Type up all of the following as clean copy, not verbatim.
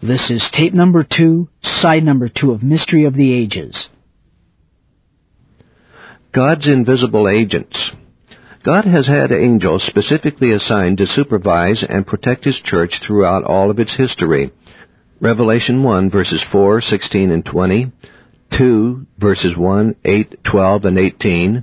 This is tape number 2, side number 2 of Mystery of the Ages. God's invisible agents. God has had angels specifically assigned to supervise and protect His church throughout all of its history. Revelation 1, verses 4, 16, and 20, 2, verses 1, 8, 12, and 18,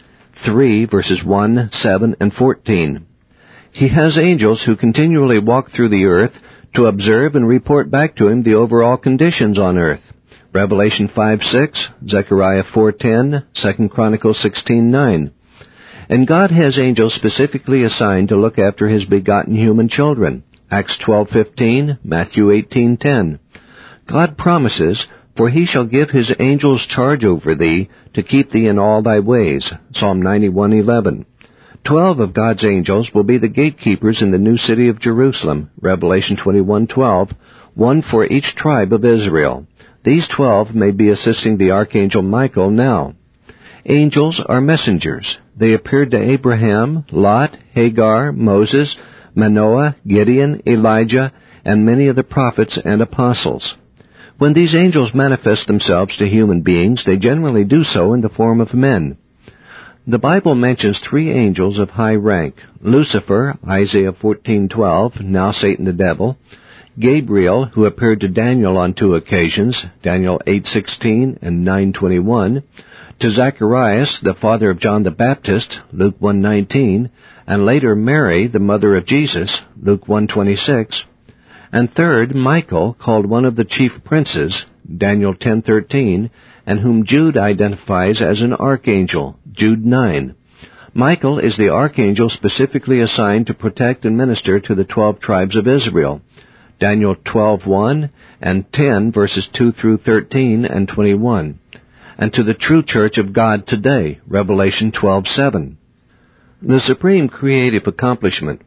3, verses 1, 7, and 14. He has angels who continually walk through the earth to observe and report back to Him the overall conditions on earth. Revelation 5:6, Zechariah 4:10, 2 Chronicles 16:9. And God has angels specifically assigned to look after His begotten human children. Acts 12:15, Matthew 18:10. God promises, "For He shall give His angels charge over thee, to keep thee in all thy ways." Psalm 91:11. 12 of God's angels will be the gatekeepers in the new city of Jerusalem. Revelation 21:12, one for each tribe of Israel. These 12 may be assisting the archangel Michael now. Angels are messengers. They appeared to Abraham, Lot, Hagar, Moses, Manoah, Gideon, Elijah, and many of the prophets and apostles. When these angels manifest themselves to human beings, they generally do so in the form of men. The Bible mentions 3 angels of high rank: Lucifer, Isaiah 14:12, now Satan the devil; Gabriel, who appeared to Daniel on 2 occasions, Daniel 8:16 and 9:21, to Zacharias, the father of John the Baptist, Luke 1:19, and later Mary, the mother of Jesus, Luke 1:26, and third, Michael, called one of the chief princes, Daniel 10:13, and whom Jude identifies as an archangel, Jude 9. Michael is the archangel specifically assigned to protect and minister to the 12 tribes of Israel, Daniel 12:1 and 10 verses 2 through 13 and 21, and to the true church of God today, Revelation 12:7. The supreme creative accomplishment.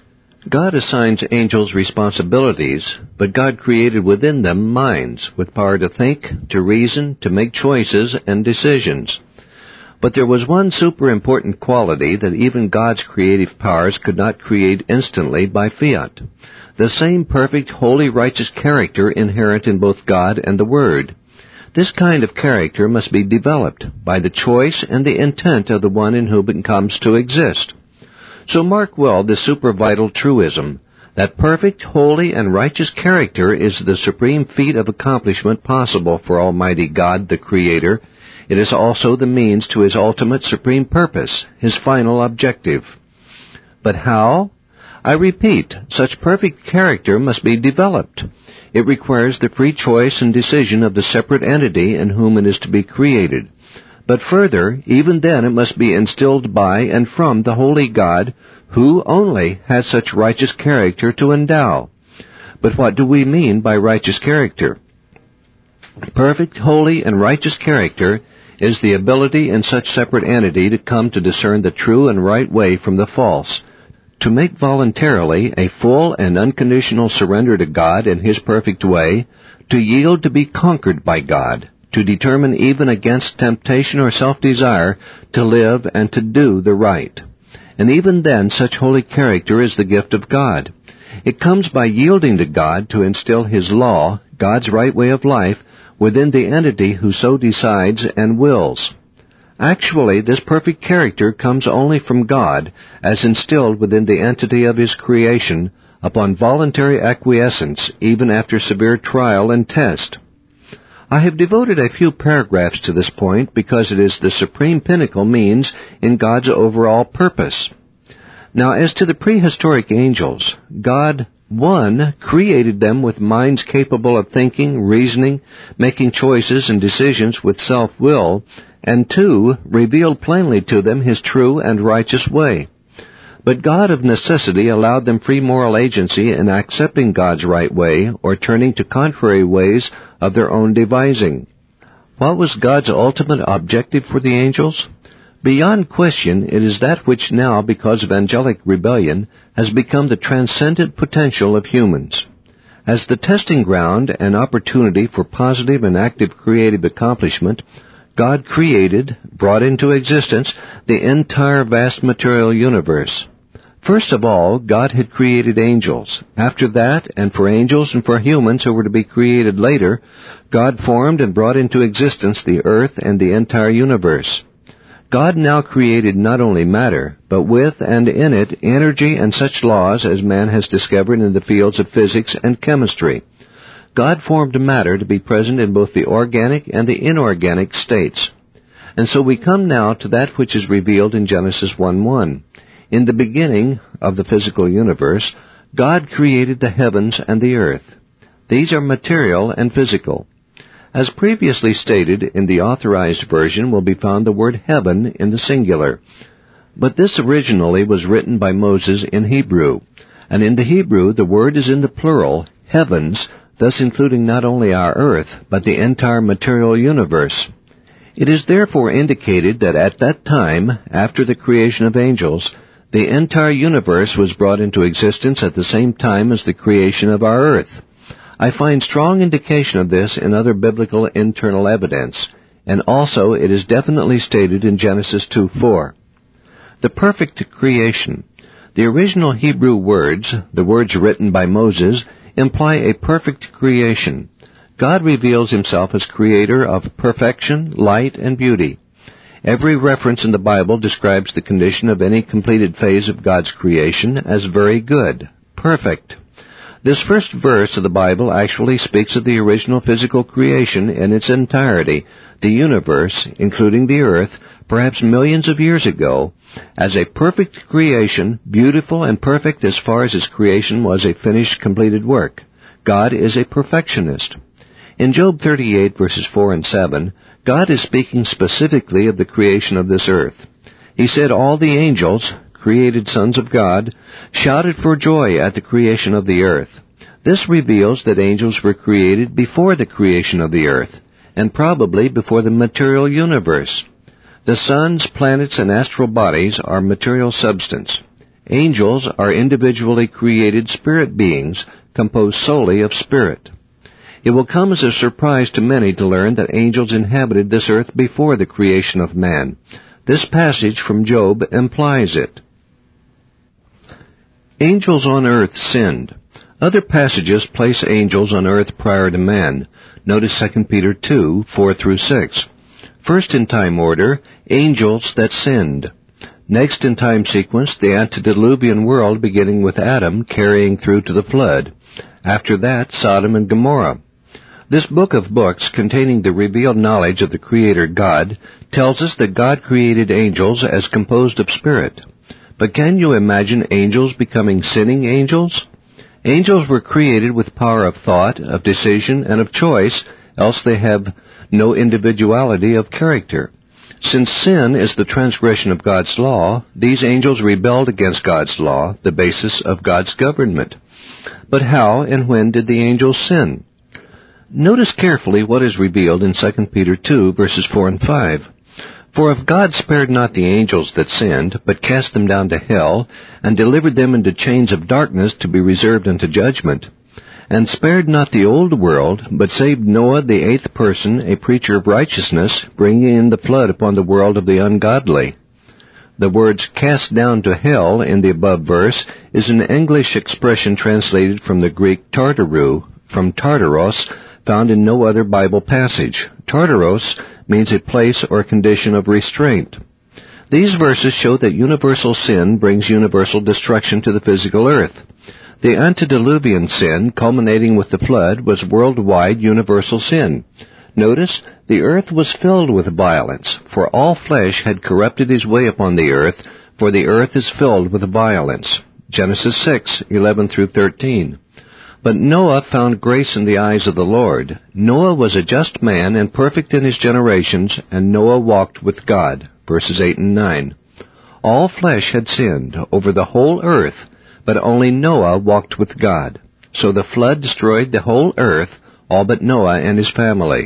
God assigns angels responsibilities, but God created within them minds with power to think, to reason, to make choices and decisions. But there was one super important quality that even God's creative powers could not create instantly by fiat: the same perfect, holy, righteous character inherent in both God and the Word. This kind of character must be developed by the choice and the intent of the one in whom it comes to exist. So mark well this super vital truism, that perfect, holy, and righteous character is the supreme feat of accomplishment possible for Almighty God, the Creator. It is also the means to His ultimate supreme purpose, His final objective. But how? I repeat, such perfect character must be developed. It requires the free choice and decision of the separate entity in whom it is to be created. But further, even then it must be instilled by and from the Holy God, who only has such righteous character to endow. But what do we mean by righteous character? Perfect, holy, and righteous character is the ability in such separate entity to come to discern the true and right way from the false, to make voluntarily a full and unconditional surrender to God in His perfect way, to yield to be conquered by God, to determine even against temptation or self-desire to live and to do the right. And even then, such holy character is the gift of God. It comes by yielding to God to instill His law, God's right way of life, within the entity who so decides and wills. Actually, this perfect character comes only from God, as instilled within the entity of His creation, upon voluntary acquiescence, even after severe trial and test. I have devoted a few paragraphs to this point because it is the supreme pinnacle means in God's overall purpose. Now, as to the prehistoric angels, God, 1, created them with minds capable of thinking, reasoning, making choices and decisions with self-will, and 2, revealed plainly to them His true and righteous way. But God of necessity allowed them free moral agency in accepting God's right way or turning to contrary ways of their own devising. What was God's ultimate objective for the angels? Beyond question, it is that which now, because of angelic rebellion, has become the transcendent potential of humans. As the testing ground and opportunity for positive and active creative accomplishment, God created, brought into existence, the entire vast material universe. First of all, God had created angels. After that, and for angels and for humans who were to be created later, God formed and brought into existence the earth and the entire universe. God now created not only matter, but with and in it energy and such laws as man has discovered in the fields of physics and chemistry. God formed matter to be present in both the organic and the inorganic states. And so we come now to that which is revealed in Genesis 1:1. In the beginning of the physical universe, God created the heavens and the earth. These are material and physical. As previously stated, in the Authorized Version will be found the word heaven in the singular. But this originally was written by Moses in Hebrew, and in the Hebrew the word is in the plural, heavens, thus including not only our earth, but the entire material universe. It is therefore indicated that at that time, after the creation of angels, the entire universe was brought into existence at the same time as the creation of our earth. I find strong indication of this in other biblical internal evidence, and also it is definitely stated in Genesis 2:4. The perfect creation. The original Hebrew words, the words written by Moses, imply a perfect creation. God reveals himself as creator of perfection, light, and beauty. Every reference in the Bible describes the condition of any completed phase of God's creation as very good, perfect. This first verse of the Bible actually speaks of the original physical creation in its entirety, the universe, including the earth, perhaps millions of years ago, as a perfect creation, beautiful and perfect as far as its creation was a finished, completed work. God is a perfectionist. In Job 38, verses 4 and 7, God is speaking specifically of the creation of this earth. He said, "All the angels, created sons of God, shouted for joy at the creation of the earth." This reveals that angels were created before the creation of the earth, and probably before the material universe. The suns, planets, and astral bodies are material substance. Angels are individually created spirit beings, composed solely of spirit. It will come as a surprise to many to learn that angels inhabited this earth before the creation of man. This passage from Job implies it. Angels on earth sinned. Other passages place angels on earth prior to man. Notice 2 Peter 2, 4 through 6. First in time order, angels that sinned. Next in time sequence, the antediluvian world beginning with Adam carrying through to the flood. After that, Sodom and Gomorrah. This book of books, containing the revealed knowledge of the Creator God, tells us that God created angels as composed of spirit. But can you imagine angels becoming sinning angels? Angels were created with power of thought, of decision, and of choice, else they have no individuality of character. Since sin is the transgression of God's law, these angels rebelled against God's law, the basis of God's government. But how and when did the angels sin? Notice carefully what is revealed in 2 Peter 2, verses 4 and 5. "For if God spared not the angels that sinned, but cast them down to hell, and delivered them into chains of darkness to be reserved unto judgment, and spared not the old world, but saved Noah the eighth person, a preacher of righteousness, bringing in the flood upon the world of the ungodly." The words "cast down to hell" in the above verse is an English expression translated from the Greek tartarou, from Tartaros, found in no other Bible passage. Tartaros means a place or condition of restraint. These verses show that universal sin brings universal destruction to the physical earth. The antediluvian sin, culminating with the flood, was worldwide universal sin. Notice, the earth was filled with violence, for all flesh had corrupted his way upon the earth, for the earth is filled with violence. Genesis 6, 11 through 13. But Noah found grace in the eyes of the Lord. Noah was a just man and perfect in his generations, and Noah walked with God. Verses 8 and 9. All flesh had sinned over the whole earth, but only Noah walked with God. So the flood destroyed the whole earth, all but Noah and his family.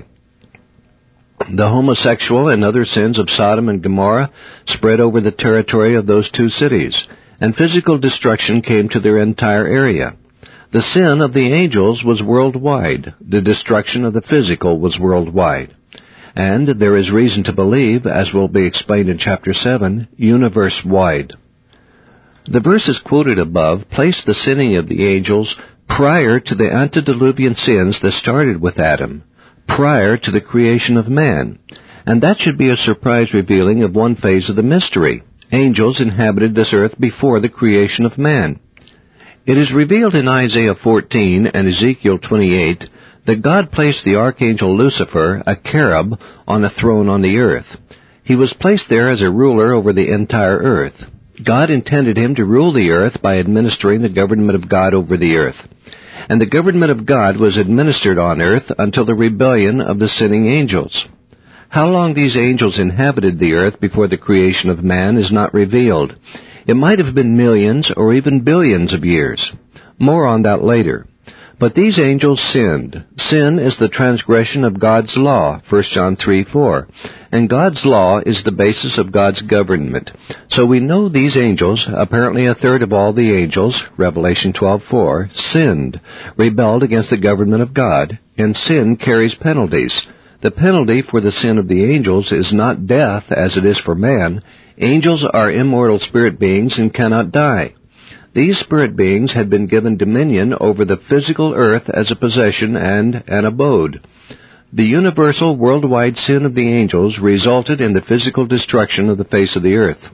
The homosexual and other sins of Sodom and Gomorrah spread over the territory of those two cities, and physical destruction came to their entire area. The sin of the angels was worldwide. The destruction of the physical was worldwide. And there is reason to believe, as will be explained in chapter 7, universe-wide. The verses quoted above place the sinning of the angels prior to the antediluvian sins that started with Adam, prior to the creation of man. And that should be a surprise revealing of one phase of the mystery. Angels inhabited this earth before the creation of man. It is revealed in Isaiah 14 and Ezekiel 28 that God placed the archangel Lucifer, a cherub, on a throne on the earth. He was placed there as a ruler over the entire earth. God intended him to rule the earth by administering the government of God over the earth. And the government of God was administered on earth until the rebellion of the sinning angels. How long these angels inhabited the earth before the creation of man is not revealed. It might have been millions or even billions of years. More on that later. But these angels sinned. Sin is the transgression of God's law, 1 John 3:4. And God's law is the basis of God's government. So we know these angels, apparently a third of all the angels, Revelation 12:4, sinned, rebelled against the government of God, and sin carries penalties. The penalty for the sin of the angels is not death as it is for man. Angels are immortal spirit beings and cannot die. These spirit beings had been given dominion over the physical earth as a possession and an abode. The universal worldwide sin of the angels resulted in the physical destruction of the face of the earth.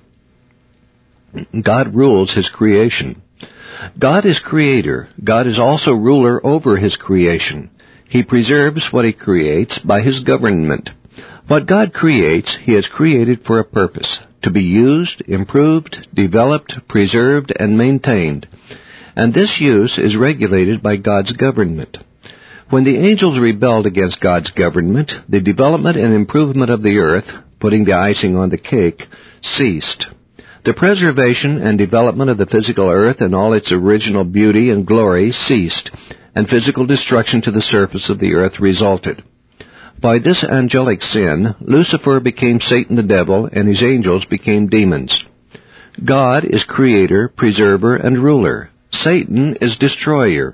God rules His creation. God is creator. God is also ruler over His creation. He preserves what He creates by His government. What God creates, He has created for a purpose, to be used, improved, developed, preserved, and maintained. And this use is regulated by God's government. When the angels rebelled against God's government, the development and improvement of the earth, putting the icing on the cake, ceased. The preservation and development of the physical earth and all its original beauty and glory ceased, and physical destruction to the surface of the earth resulted. By this angelic sin, Lucifer became Satan the devil, and his angels became demons. God is creator, preserver, and ruler. Satan is destroyer.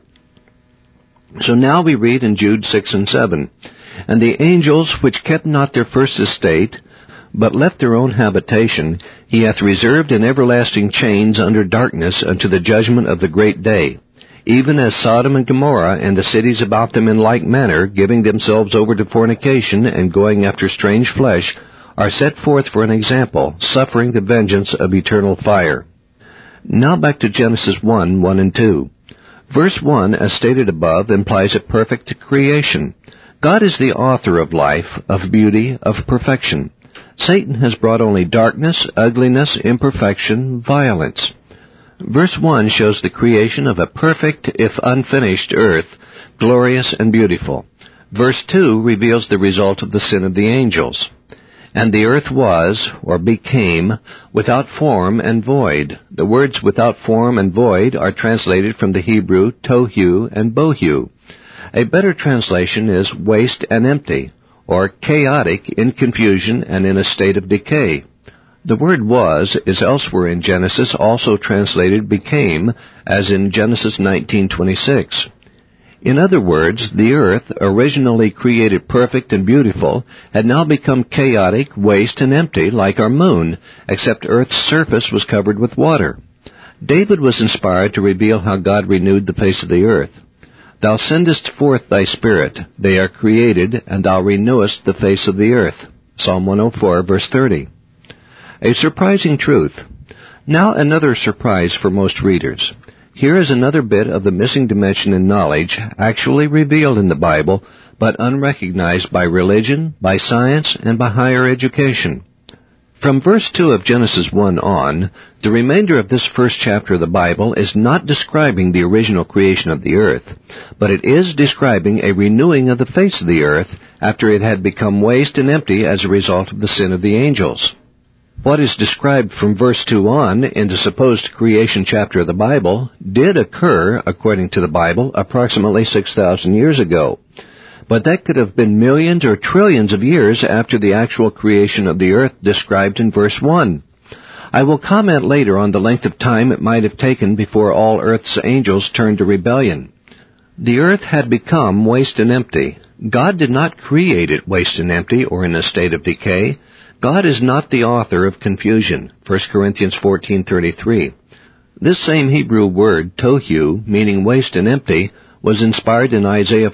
So now we read in Jude 6 and 7, And the angels which kept not their first estate, but left their own habitation, He hath reserved in everlasting chains under darkness unto the judgment of the great day. Even as Sodom and Gomorrah and the cities about them in like manner, giving themselves over to fornication and going after strange flesh, are set forth for an example, suffering the vengeance of eternal fire. Now back to Genesis 1 and 2. Verse 1, as stated above, implies a perfect creation. God is the author of life, of beauty, of perfection. Satan has brought only darkness, ugliness, imperfection, violence. Verse 1 shows the creation of a perfect, if unfinished, earth, glorious and beautiful. Verse 2 reveals the result of the sin of the angels. And the earth was, or became, without form and void. The words without form and void are translated from the Hebrew tohu and bohu. A better translation is waste and empty, or chaotic, in confusion and in a state of decay. The word was is elsewhere in Genesis also translated became, as in Genesis 19:26. In other words, the earth, originally created perfect and beautiful, had now become chaotic, waste, and empty, like our moon, except Earth's surface was covered with water. David was inspired to reveal how God renewed the face of the earth. Thou sendest forth thy Spirit, they are created, and thou renewest the face of the earth. Psalm 104, verse 30. A surprising truth. Now another surprise for most readers. Here is another bit of the missing dimension in knowledge, actually revealed in the Bible, but unrecognized by religion, by science, and by higher education. From verse 2 of Genesis 1 on, the remainder of this first chapter of the Bible is not describing the original creation of the earth, but it is describing a renewing of the face of the earth after it had become waste and empty as a result of the sin of the angels. What is described from verse 2 on in the supposed creation chapter of the Bible did occur, according to the Bible, approximately 6,000 years ago. But that could have been millions or trillions of years after the actual creation of the earth described in verse 1. I will comment later on the length of time it might have taken before all earth's angels turned to rebellion. The earth had become waste and empty. God did not create it waste and empty or in a state of decay. God is not the author of confusion, 1 Corinthians 14:33. This same Hebrew word, tohu, meaning waste and empty, was inspired in Isaiah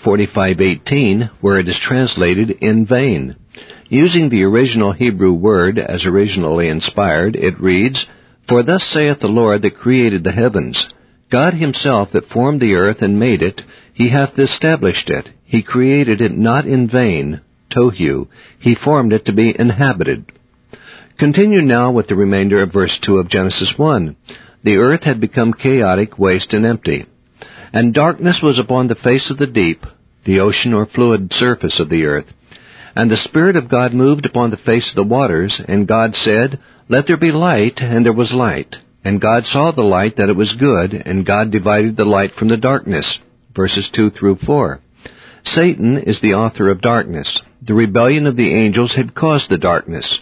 45:18, where it is translated in vain. Using the original Hebrew word as originally inspired, it reads, "For thus saith the Lord that created the heavens, God himself that formed the earth and made it, he hath established it. He created it not in vain," tohu. He formed it to be inhabited. Continue now with the remainder of verse 2 of Genesis 1. The earth had become chaotic, waste, and empty. "And darkness was upon the face of the deep," the ocean or fluid surface of the earth. "And the Spirit of God moved upon the face of the waters, and God said, Let there be light, and there was light. And God saw the light that it was good, and God divided the light from the darkness." Verses 2 through 4. Satan is the author of darkness. The rebellion of the angels had caused the darkness.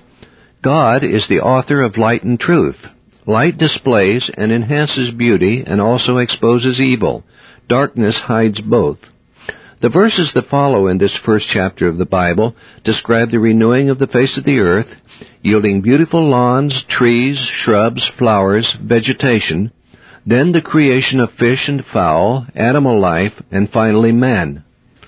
God is the author of light and truth. Light displays and enhances beauty and also exposes evil. Darkness hides both. The verses that follow in this first chapter of the Bible describe the renewing of the face of the earth, yielding beautiful lawns, trees, shrubs, flowers, vegetation, then the creation of fish and fowl, animal life, and finally man.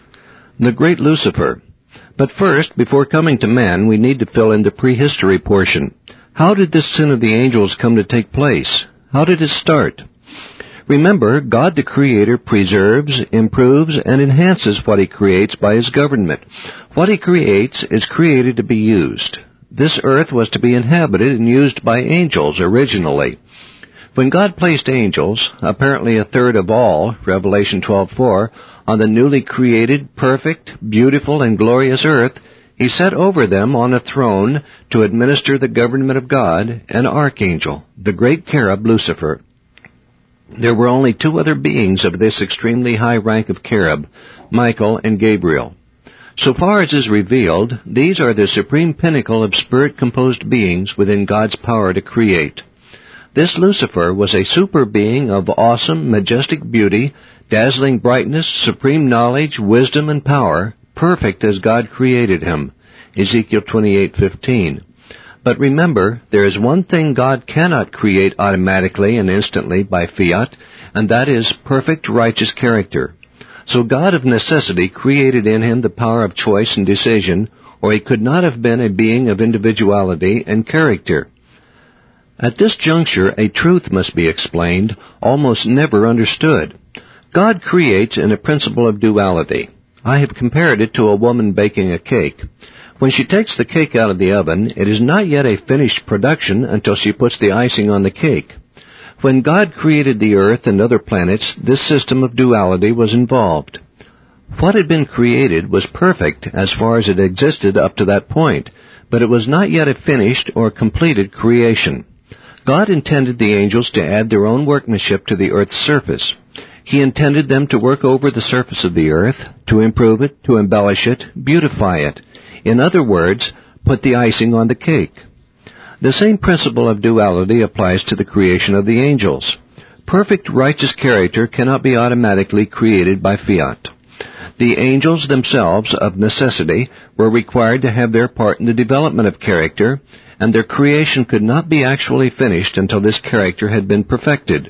The great Lucifer. But first, before coming to man, we need to fill in the prehistory portion. How did this sin of the angels come to take place? How did it start? Remember, God the Creator preserves, improves, and enhances what He creates by His government. What He creates is created to be used. This earth was to be inhabited and used by angels originally. When God placed angels, apparently a third of all, Revelation 12:4, on the newly created, perfect, beautiful, and glorious earth, He set over them on a throne to administer the government of God an archangel, the great cherub Lucifer. There were only two other beings of this extremely high rank of cherub, Michael and Gabriel. So far as is revealed, these are the supreme pinnacle of spirit-composed beings within God's power to create. This Lucifer was a super being of awesome, majestic beauty, dazzling brightness, supreme knowledge, wisdom, and power, perfect as God created him. Ezekiel 28:15. But remember, there is one thing God cannot create automatically and instantly by fiat, and that is perfect righteous character. So God of necessity created in him the power of choice and decision, or he could not have been a being of individuality and character. At this juncture, a truth must be explained, almost never understood. God creates in a principle of duality. I have compared it to a woman baking a cake. When she takes the cake out of the oven, it is not yet a finished production until she puts the icing on the cake. When God created the earth and other planets, this system of duality was involved. What had been created was perfect as far as it existed up to that point, but it was not yet a finished or completed creation. God intended the angels to add their own workmanship to the earth's surface. He intended them to work over the surface of the earth, to improve it, to embellish it, beautify it. In other words, put the icing on the cake. The same principle of duality applies to the creation of the angels. Perfect righteous character cannot be automatically created by fiat. The angels themselves, of necessity, were required to have their part in the development of character, and their creation could not be actually finished until this character had been perfected.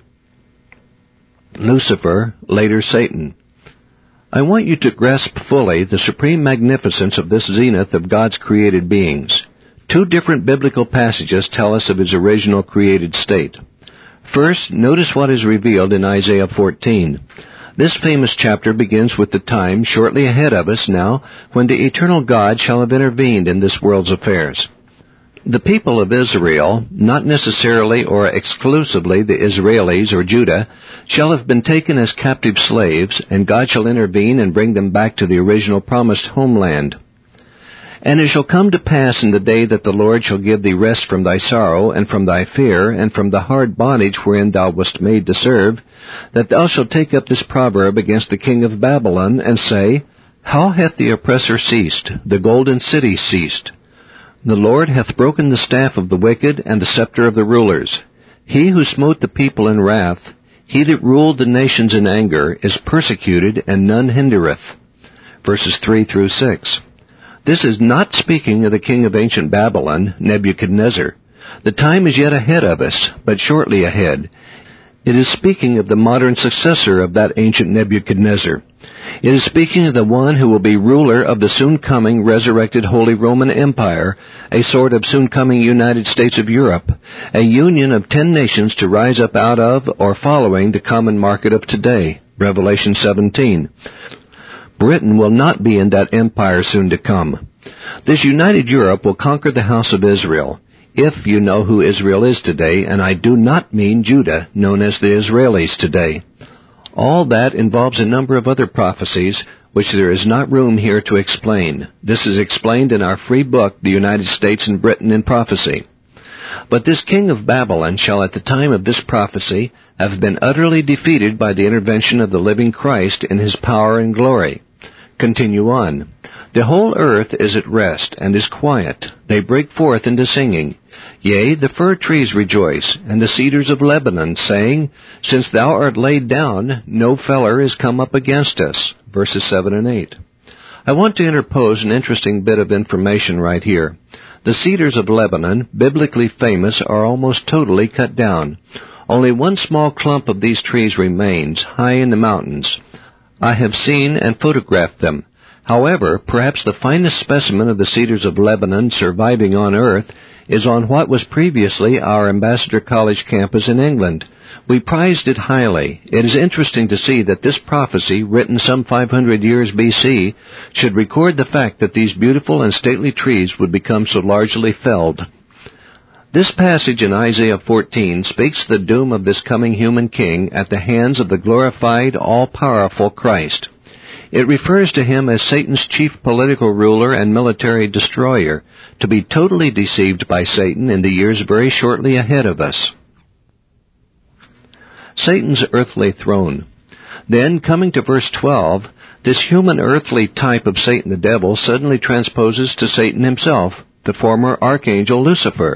Lucifer, later Satan. I want you to grasp fully the supreme magnificence of this zenith of God's created beings. Two different biblical passages tell us of his original created state. First, notice what is revealed in Isaiah 14. This famous chapter begins with the time shortly ahead of us now when the eternal God shall have intervened in this world's affairs. The people of Israel, not necessarily or exclusively the Israelis or Judah, shall have been taken as captive slaves, and God shall intervene and bring them back to the original promised homeland. And it shall come to pass in the day that the Lord shall give thee rest from thy sorrow, and from thy fear, and from the hard bondage wherein thou wast made to serve, that thou shalt take up this proverb against the king of Babylon, and say, How hath the oppressor ceased, the golden city ceased? The Lord hath broken the staff of the wicked, and the scepter of the rulers. He who smote the people in wrath, he that ruled the nations in anger, is persecuted, and none hindereth. Verses 3 through 6. This is not speaking of the king of ancient Babylon, Nebuchadnezzar. The time is yet ahead of us, but shortly ahead. It is speaking of the modern successor of that ancient Nebuchadnezzar. It is speaking of the one who will be ruler of the soon-coming resurrected Holy Roman Empire, a sort of soon-coming United States of Europe, a union of 10 nations to rise up out of or following the common market of today, Revelation 17. Britain will not be in that empire soon to come. This united Europe will conquer the house of Israel, if you know who Israel is today, and I do not mean Judah, known as the Israelis today. All that involves a number of other prophecies, which there is not room here to explain. This is explained in our free book, The United States and Britain in Prophecy. But this king of Babylon shall at the time of this prophecy have been utterly defeated by the intervention of the living Christ in his power and glory. Continue on. The whole earth is at rest and is quiet. They break forth into singing. Yea, the fir trees rejoice, and the cedars of Lebanon, saying, Since thou art laid down, no feller is come up against us. Verses 7 and 8. I want to interpose an interesting bit of information right here. The cedars of Lebanon, biblically famous, are almost totally cut down. Only one small clump of these trees remains, high in the mountains. I have seen and photographed them. However, perhaps the finest specimen of the cedars of Lebanon surviving on earth is on what was previously our Ambassador College campus in England. We prized it highly. It is interesting to see that this prophecy, written some 500 years BC, should record the fact that these beautiful and stately trees would become so largely felled. This passage in Isaiah 14 speaks the doom of this coming human king at the hands of the glorified, all-powerful Christ. It refers to him as Satan's chief political ruler and military destroyer, to be totally deceived by Satan in the years very shortly ahead of us. Satan's earthly throne. Then, coming to verse 12, this human earthly type of Satan the devil suddenly transposes to Satan himself, the former archangel Lucifer.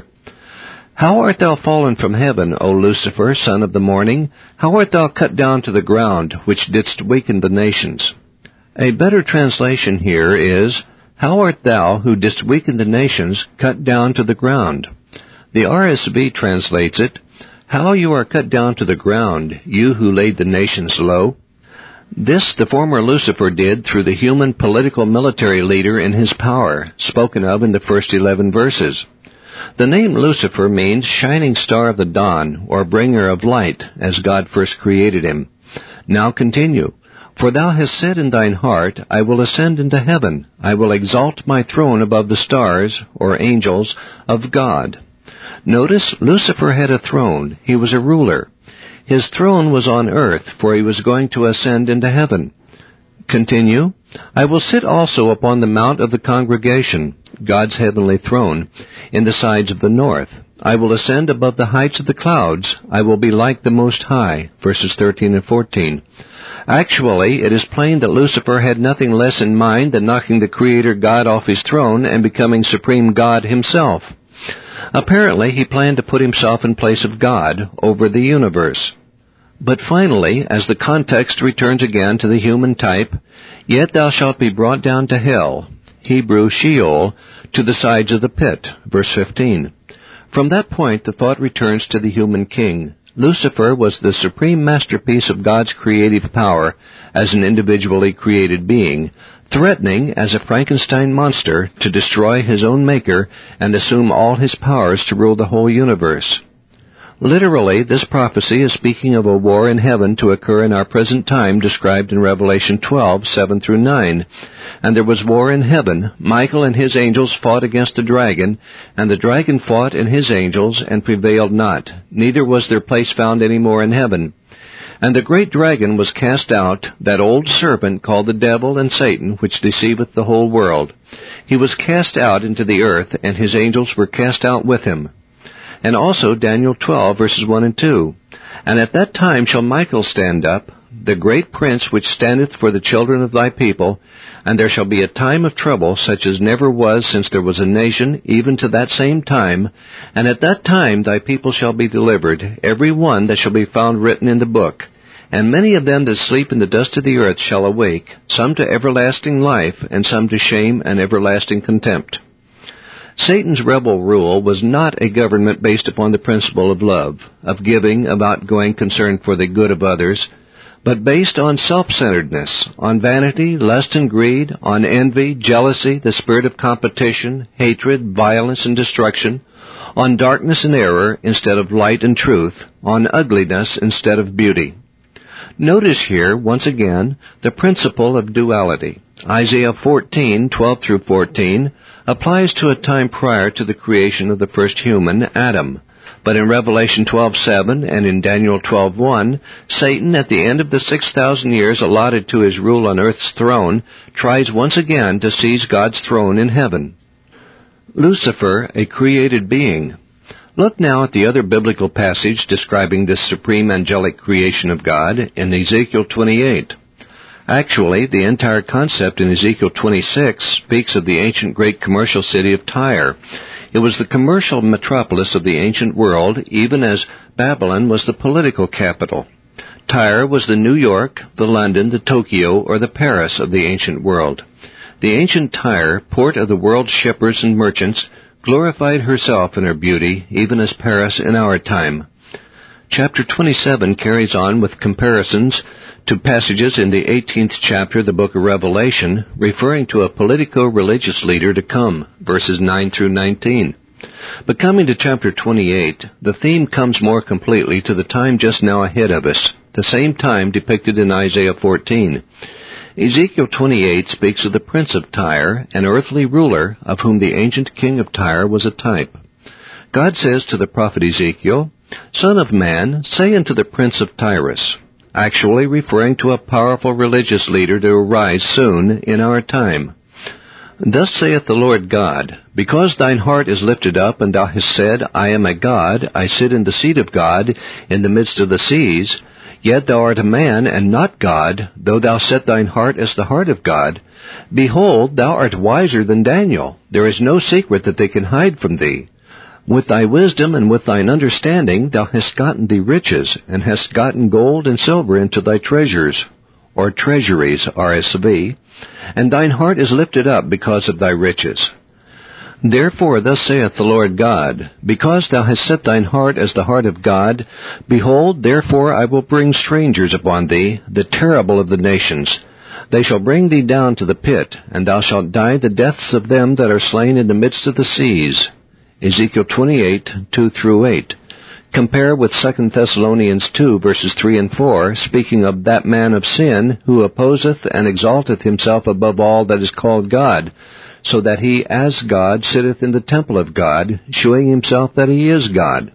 How art thou fallen from heaven, O Lucifer, son of the morning? How art thou cut down to the ground, which didst weaken the nations? A better translation here is, How art thou, who didst weaken the nations, cut down to the ground? The RSV translates it, How you are cut down to the ground, you who laid the nations low. This the former Lucifer did through the human political military leader in his power, spoken of in the first 11 verses. The name Lucifer means shining star of the dawn, or bringer of light, as God first created him. Now continue. For thou hast said in thine heart, I will ascend into heaven. I will exalt my throne above the stars, or angels, of God. Notice, Lucifer had a throne. He was a ruler. His throne was on earth, for he was going to ascend into heaven. Continue. I will sit also upon the mount of the congregation, God's heavenly throne, in the sides of the north. I will ascend above the heights of the clouds. I will be like the Most High. Verses 13 and 14. Actually, it is plain that Lucifer had nothing less in mind than knocking the Creator God off his throne and becoming supreme God himself. Apparently, he planned to put himself in place of God over the universe. But finally, as the context returns again to the human type, Yet thou shalt be brought down to hell, Hebrew Sheol, to the sides of the pit. Verse 15. From that point, the thought returns to the human king. Lucifer was the supreme masterpiece of God's creative power as an individually created being, threatening, as a Frankenstein monster, to destroy his own maker and assume all his powers to rule the whole universe. Literally, this prophecy is speaking of a war in heaven to occur in our present time described in Revelation 12, 7 through 9. And there was war in heaven. Michael and his angels fought against the dragon, and the dragon fought and his angels, and prevailed not. Neither was their place found any more in heaven. And the great dragon was cast out, that old serpent called the devil and Satan, which deceiveth the whole world. He was cast out into the earth, and his angels were cast out with him. And also Daniel 12, verses 1 and 2. And at that time shall Michael stand up, the great prince which standeth for the children of thy people, and there shall be a time of trouble such as never was since there was a nation, even to that same time. And at that time thy people shall be delivered, every one that shall be found written in the book. And many of them that sleep in the dust of the earth shall awake, some to everlasting life, and some to shame and everlasting contempt. Satan's rebel rule was not a government based upon the principle of love, of giving, of outgoing concern for the good of others, but based on self-centeredness, on vanity, lust and greed, on envy, jealousy, the spirit of competition, hatred, violence and destruction, on darkness and error instead of light and truth, on ugliness instead of beauty. Notice here, once again, the principle of duality. Isaiah 14:12 through 14 applies to a time prior to the creation of the first human, Adam. But in Revelation 12:7 and in Daniel 12:1, Satan, at the end of the 6,000 years allotted to his rule on earth's throne, tries once again to seize God's throne in heaven. Lucifer, a created being. Look now at the other biblical passage describing this supreme angelic creation of God in Ezekiel 28. Actually, the entire concept in Ezekiel 26 speaks of the ancient great commercial city of Tyre. It was the commercial metropolis of the ancient world, even as Babylon was the political capital. Tyre was the New York, the London, the Tokyo, or the Paris of the ancient world. The ancient Tyre, port of the world's shippers and merchants, glorified herself in her beauty, even as Paris in our time. Chapter 27 carries on with comparisons to passages in the 18th chapter of the book of Revelation, referring to a politico-religious leader to come, verses 9 through 19. But coming to chapter 28, the theme comes more completely to the time just now ahead of us, the same time depicted in Isaiah 14. Ezekiel 28 speaks of the prince of Tyre, an earthly ruler of whom the ancient king of Tyre was a type. God says to the prophet Ezekiel, "Son of man, say unto the prince of Tyrus," actually referring to a powerful religious leader to arise soon in our time. "Thus saith the Lord God, because thine heart is lifted up, and thou hast said, I am a God, I sit in the seat of God, in the midst of the seas, yet thou art a man, and not God, though thou set thine heart as the heart of God. Behold, thou art wiser than Daniel. There is no secret that they can hide from thee. With thy wisdom and with thine understanding thou hast gotten thee riches, and hast gotten gold and silver into thy treasures," or treasuries, RSV, "and thine heart is lifted up because of thy riches. Therefore thus saith the Lord God, because thou hast set thine heart as the heart of God, behold, therefore I will bring strangers upon thee, the terrible of the nations. They shall bring thee down to the pit, and thou shalt die the deaths of them that are slain in the midst of the seas." Ezekiel 28, 2 through 8. Compare with 2 Thessalonians 2, verses 3 and 4, speaking of that man of sin who opposeth and exalteth himself above all that is called God, so that he as God sitteth in the temple of God, shewing himself that he is God.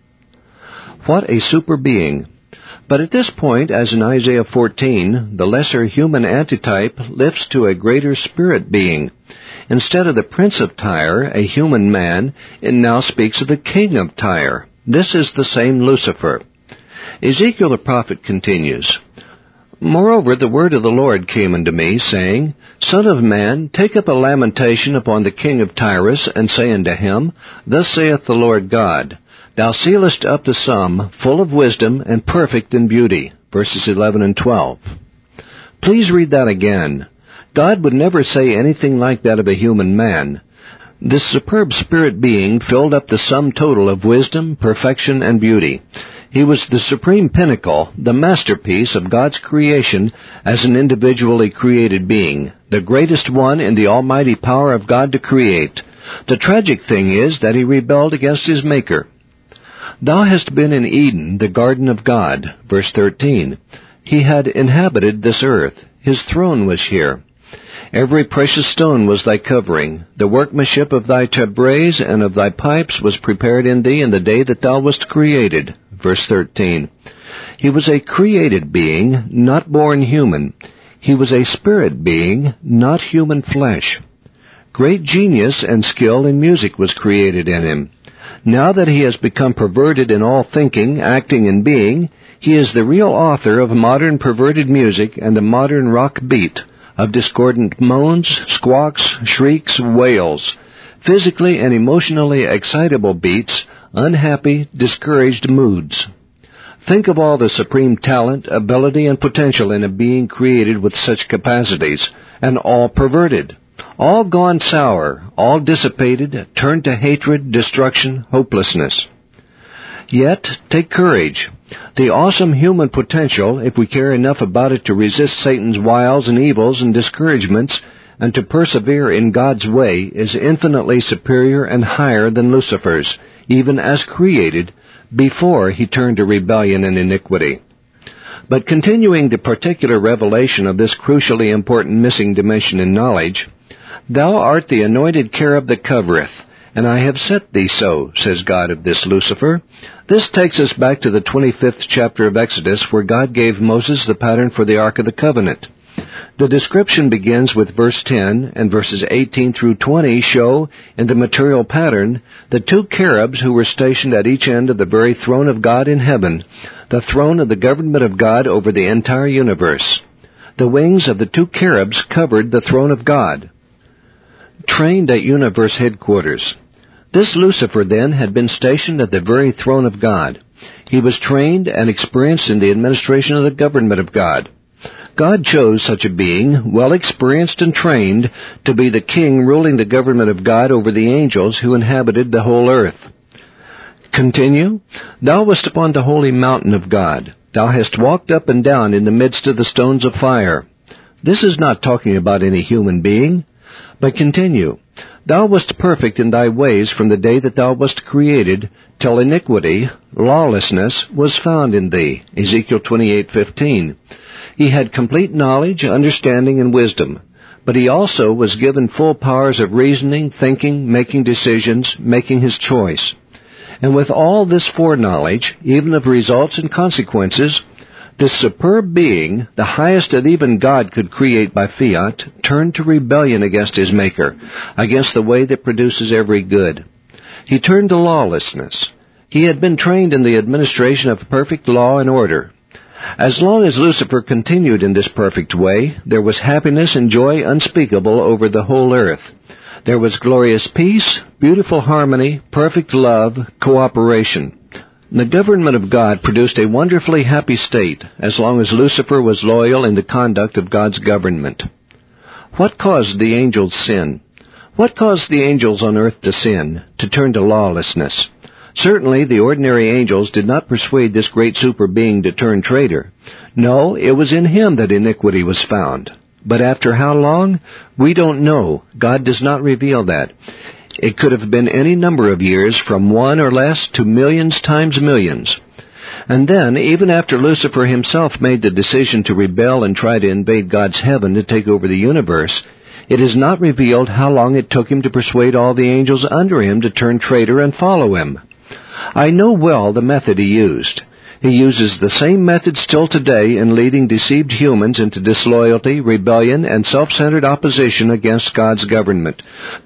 What a super being! But at this point, as in Isaiah 14, the lesser human antitype lifts to a greater spirit being. Instead of the prince of Tyre, a human man, it now speaks of the king of Tyre. This is the same Lucifer. Ezekiel the prophet continues, "Moreover, the word of the Lord came unto me, saying, Son of man, take up a lamentation upon the king of Tyrus, and say unto him, Thus saith the Lord God, Thou sealest up the sum, full of wisdom, and perfect in beauty." Verses 11 and 12. Please read that again. God would never say anything like that of a human man. This superb spirit being filled up the sum total of wisdom, perfection, and beauty. He was the supreme pinnacle, the masterpiece of God's creation as an individually created being, the greatest one in the almighty power of God to create. The tragic thing is that he rebelled against his Maker. "Thou hast been in Eden, the garden of God." Verse 13. He had inhabited this earth. His throne was here. Every precious stone was thy covering. The workmanship of thy tabrets and of thy pipes was prepared in thee in the day that thou wast created. Verse 13. He was a created being, not born human. He was a spirit being, not human flesh. Great genius and skill in music was created in him. Now that he has become perverted in all thinking, acting, and being, he is the real author of modern perverted music and the modern rock beat, of discordant moans, squawks, shrieks, wails, physically and emotionally excitable beats, unhappy, discouraged moods. Think of all the supreme talent, ability, and potential in a being created with such capacities, and all perverted, all gone sour, all dissipated, turned to hatred, destruction, hopelessness. Yet, take courage. The awesome human potential, if we care enough about it to resist Satan's wiles and evils and discouragements, and to persevere in God's way, is infinitely superior and higher than Lucifer's, even as created, before he turned to rebellion and iniquity. But continuing the particular revelation of this crucially important missing dimension in knowledge, "Thou art the anointed cherub that covereth, and I have set thee so," says God of this Lucifer. This takes us back to the 25th chapter of Exodus, where God gave Moses the pattern for the Ark of the Covenant. The description begins with verse 10, and verses 18 through 20 show, in the material pattern, the two cherubs who were stationed at each end of the very throne of God in heaven, the throne of the government of God over the entire universe. The wings of the two cherubs covered the throne of God. Trained at universe headquarters. This Lucifer, then, had been stationed at the very throne of God. He was trained and experienced in the administration of the government of God. God chose such a being, well experienced and trained, to be the king ruling the government of God over the angels who inhabited the whole earth. Continue. "Thou wast upon the holy mountain of God. Thou hast walked up and down in the midst of the stones of fire." This is not talking about any human being. But continue. "Thou wast perfect in thy ways from the day that thou wast created, till iniquity, lawlessness, was found in thee." Ezekiel 28:15. He had complete knowledge, understanding, and wisdom, but he also was given full powers of reasoning, thinking, making decisions, making his choice. And with all this foreknowledge, even of results and consequences, this superb being, the highest that even God could create by fiat, turned to rebellion against his Maker, against the way that produces every good. He turned to lawlessness. He had been trained in the administration of perfect law and order. As long as Lucifer continued in this perfect way, there was happiness and joy unspeakable over the whole earth. There was glorious peace, beautiful harmony, perfect love, cooperation. The government of God produced a wonderfully happy state as long as Lucifer was loyal in the conduct of God's government. What caused the angels' sin? What caused the angels on earth to sin, to turn to lawlessness? Certainly the ordinary angels did not persuade this great super being to turn traitor. No, it was in him that iniquity was found. But after how long? We don't know. God does not reveal that. It could have been any number of years, from one or less to millions times millions. And then, even after Lucifer himself made the decision to rebel and try to invade God's heaven to take over the universe, it is not revealed how long it took him to persuade all the angels under him to turn traitor and follow him. I know well the method he used. He uses the same method still today in leading deceived humans into disloyalty, rebellion, and self-centered opposition against God's government.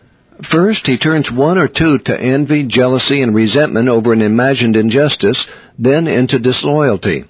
First, he turns one or two to envy, jealousy, and resentment over an imagined injustice, then into disloyalty.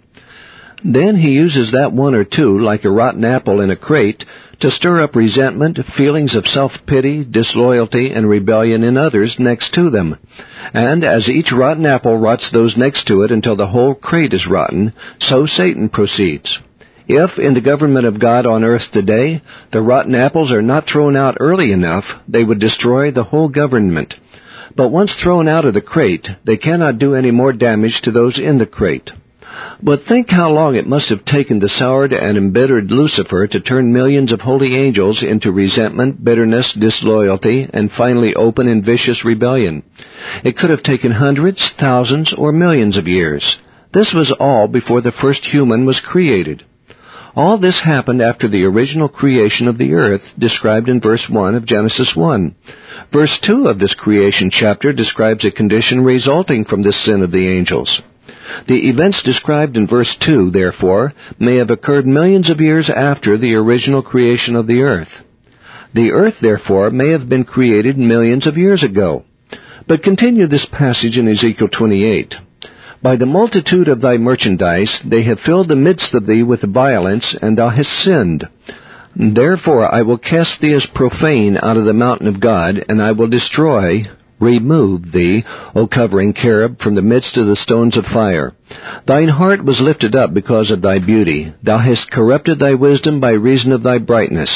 Then he uses that one or two, like a rotten apple in a crate, to stir up resentment, feelings of self-pity, disloyalty, and rebellion in others next to them. And as each rotten apple rots those next to it until the whole crate is rotten, so Satan proceeds. If, in the government of God on earth today, the rotten apples are not thrown out early enough, they would destroy the whole government. But once thrown out of the crate, they cannot do any more damage to those in the crate. But think how long it must have taken the soured and embittered Lucifer to turn millions of holy angels into resentment, bitterness, disloyalty, and finally open and vicious rebellion. It could have taken hundreds, thousands, or millions of years. This was all before the first human was created. All this happened after the original creation of the earth, described in verse 1 of Genesis 1. Verse 2 of this creation chapter describes a condition resulting from this sin of the angels. The events described in verse 2, therefore, may have occurred millions of years after the original creation of the earth. The earth, therefore, may have been created millions of years ago. But continue this passage in Ezekiel 28. By the multitude of thy merchandise they have filled the midst of thee with violence, and thou hast sinned. Therefore I will cast thee as profane out of the mountain of God, and I will destroy, remove thee, O covering cherub, from the midst of the stones of fire. Thine heart was lifted up because of thy beauty. Thou hast corrupted thy wisdom by reason of thy brightness.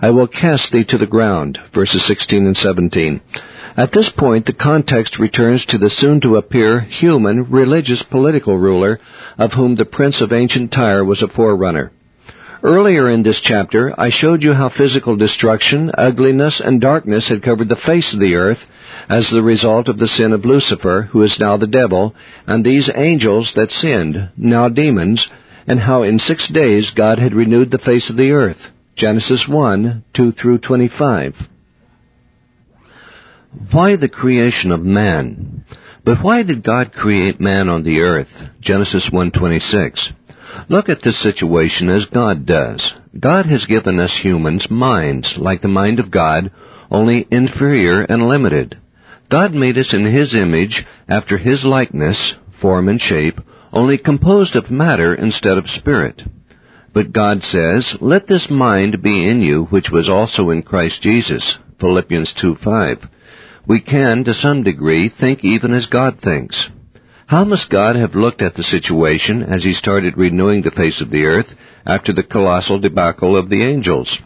I will cast thee to the ground, verses 16 and 17. At this point, the context returns to the soon-to-appear human, religious, political ruler of whom the prince of ancient Tyre was a forerunner. Earlier in this chapter, I showed you how physical destruction, ugliness, and darkness had covered the face of the earth as the result of the sin of Lucifer, who is now the devil, and these angels that sinned, now demons, and how in 6 days God had renewed the face of the earth. Genesis 1, 2 through 25. Why the creation of man? But why did God create man on the earth? Genesis 1:26. Look at this situation as God does. God has given us humans minds, like the mind of God, only inferior and limited. God made us in His image, after His likeness, form and shape, only composed of matter instead of spirit. But God says, "Let this mind be in you, which was also in Christ Jesus." Philippians 2:5. We can, to some degree, think even as God thinks. How must God have looked at the situation as He started renewing the face of the earth after the colossal debacle of the angels?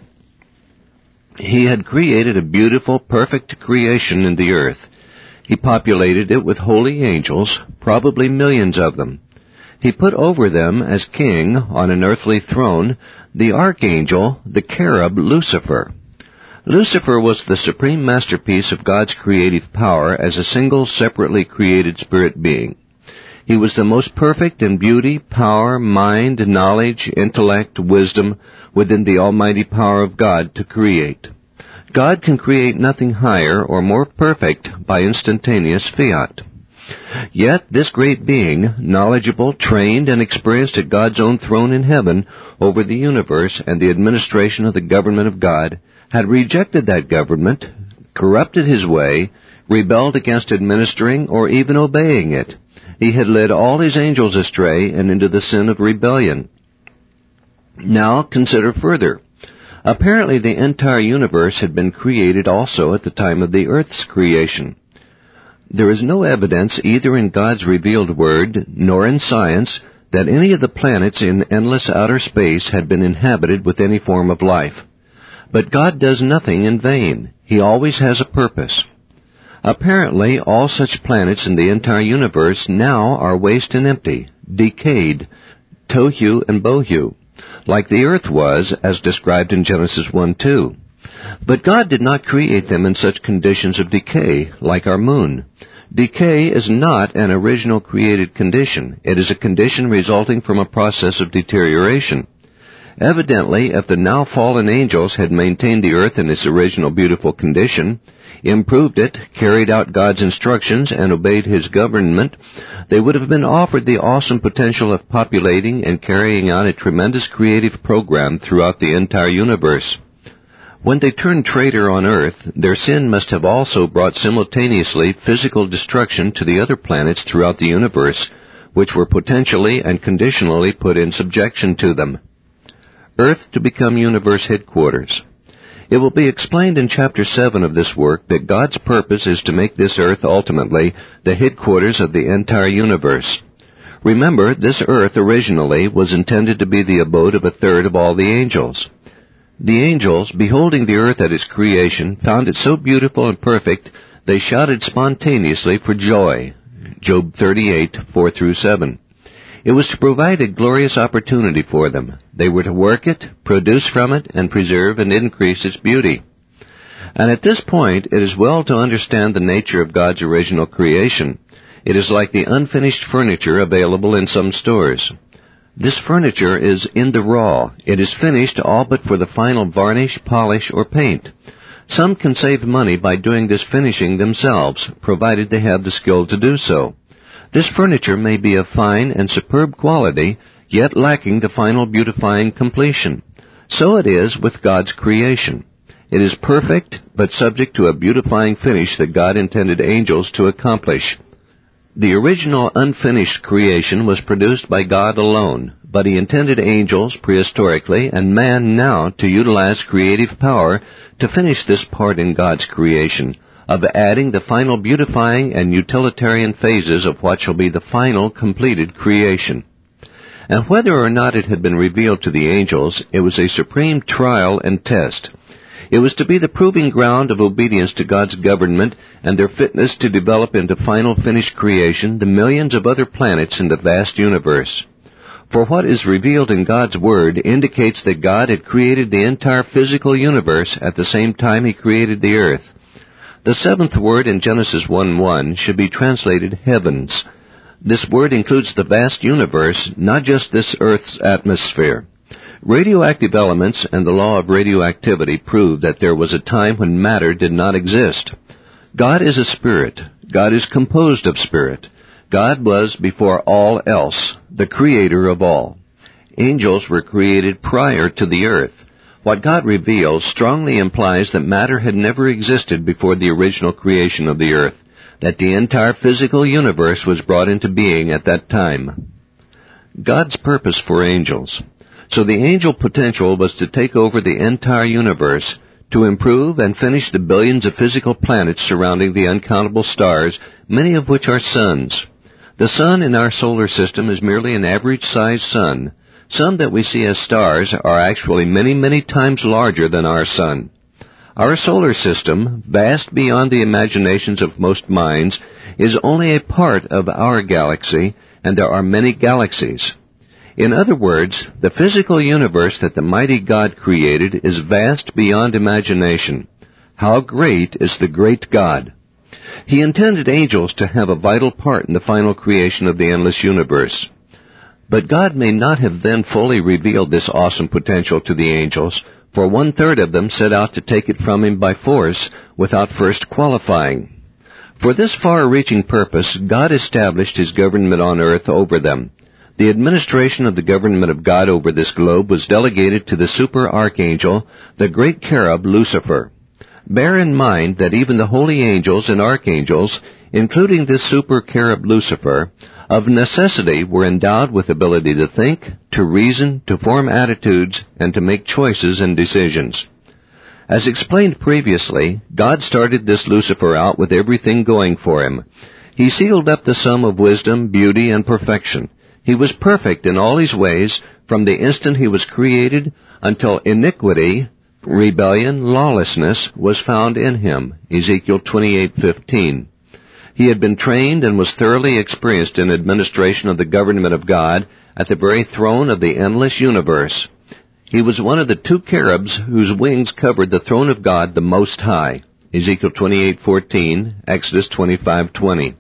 He had created a beautiful, perfect creation in the earth. He populated it with holy angels, probably millions of them. He put over them as king, on an earthly throne, the archangel, the cherub Lucifer. Lucifer was the supreme masterpiece of God's creative power as a single, separately created spirit being. He was the most perfect in beauty, power, mind, knowledge, intellect, wisdom within the almighty power of God to create. God can create nothing higher or more perfect by instantaneous fiat. Yet this great being, knowledgeable, trained, and experienced at God's own throne in heaven over the universe and the administration of the government of God, had rejected that government, corrupted His way, rebelled against administering or even obeying it. He had led all His angels astray and into the sin of rebellion. Now consider further. Apparently the entire universe had been created also at the time of the earth's creation. There is no evidence either in God's revealed word nor in science that any of the planets in endless outer space had been inhabited with any form of life. But God does nothing in vain. He always has a purpose. Apparently, all such planets in the entire universe now are waste and empty, decayed, tohu and bohu, like the earth was, as described in Genesis 1:2. But God did not create them in such conditions of decay, like our moon. Decay is not an original created condition. It is a condition resulting from a process of deterioration. Evidently, if the now fallen angels had maintained the earth in its original beautiful condition, improved it, carried out God's instructions, and obeyed His government, they would have been offered the awesome potential of populating and carrying out a tremendous creative program throughout the entire universe. When they turned traitor on earth, their sin must have also brought simultaneously physical destruction to the other planets throughout the universe, which were potentially and conditionally put in subjection to them. Earth to become universe headquarters. It will be explained in Chapter 7 of this work that God's purpose is to make this earth ultimately the headquarters of the entire universe. Remember, this earth originally was intended to be the abode of a third of all the angels. The angels, beholding the earth at its creation, found it so beautiful and perfect, they shouted spontaneously for joy. Job 38, 4 through 7. It was to provide a glorious opportunity for them. They were to work it, produce from it, and preserve and increase its beauty. And at this point, it is well to understand the nature of God's original creation. It is like the unfinished furniture available in some stores. This furniture is in the raw. It is finished all but for the final varnish, polish, or paint. Some can save money by doing this finishing themselves, provided they have the skill to do so. This furniture may be of fine and superb quality, yet lacking the final beautifying completion. So it is with God's creation. It is perfect, but subject to a beautifying finish that God intended angels to accomplish. The original unfinished creation was produced by God alone, but He intended angels prehistorically and man now to utilize creative power to finish this part in God's creation, of adding the final beautifying and utilitarian phases of what shall be the final completed creation. And whether or not it had been revealed to the angels, it was a supreme trial and test. It was to be the proving ground of obedience to God's government and their fitness to develop into final finished creation the millions of other planets in the vast universe. For what is revealed in God's Word indicates that God had created the entire physical universe at the same time He created the earth. The seventh word in Genesis 1:1 should be translated heavens. This word includes the vast universe, not just this earth's atmosphere. Radioactive elements and the law of radioactivity prove that there was a time when matter did not exist. God is a spirit. God is composed of spirit. God was before all else, the creator of all. Angels were created prior to the earth. What God reveals strongly implies that matter had never existed before the original creation of the earth, that the entire physical universe was brought into being at that time. God's purpose for angels. So the angel potential was to take over the entire universe, to improve and finish the billions of physical planets surrounding the uncountable stars, many of which are suns. The sun in our solar system is merely an average-sized sun. Some that we see as stars are actually many, many times larger than our sun. Our solar system, vast beyond the imaginations of most minds, is only a part of our galaxy, and there are many galaxies. In other words, the physical universe that the mighty God created is vast beyond imagination. How great is the great God! He intended angels to have a vital part in the final creation of the endless universe. But God may not have then fully revealed this awesome potential to the angels, for 1/3 of them set out to take it from Him by force without first qualifying. For this far-reaching purpose, God established His government on earth over them. The administration of the government of God over this globe was delegated to the super archangel, the great cherub Lucifer. Bear in mind that even the holy angels and archangels, including this super cherub Lucifer, of necessity were endowed with ability to think, to reason, to form attitudes, and to make choices and decisions. As explained previously, God started this Lucifer out with everything going for him. He sealed up the sum of wisdom, beauty, and perfection. He was perfect in all his ways from the instant he was created until iniquity, rebellion, lawlessness was found in him. Ezekiel 28:15. He had been trained and was thoroughly experienced in administration of the government of God at the very throne of the endless universe. He was one of the 2 cherubs whose wings covered the throne of God the Most High. Ezekiel 28:14, Exodus 25:20.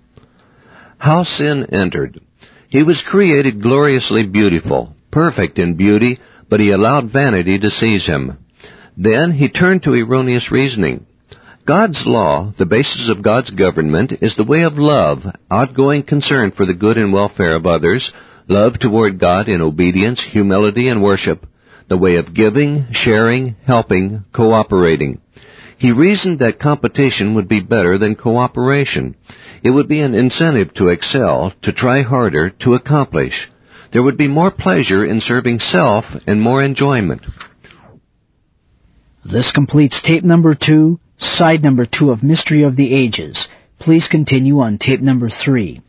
How sin entered. He was created gloriously beautiful, perfect in beauty, but he allowed vanity to seize him. Then he turned to erroneous reasoning. God's law, the basis of God's government, is the way of love, outgoing concern for the good and welfare of others, love toward God in obedience, humility, and worship, the way of giving, sharing, helping, cooperating. He reasoned that competition would be better than cooperation. It would be an incentive to excel, to try harder, to accomplish. There would be more pleasure in serving self and more enjoyment. This completes tape number 2, side number 2 of Mystery of the Ages. Please continue on tape number 3.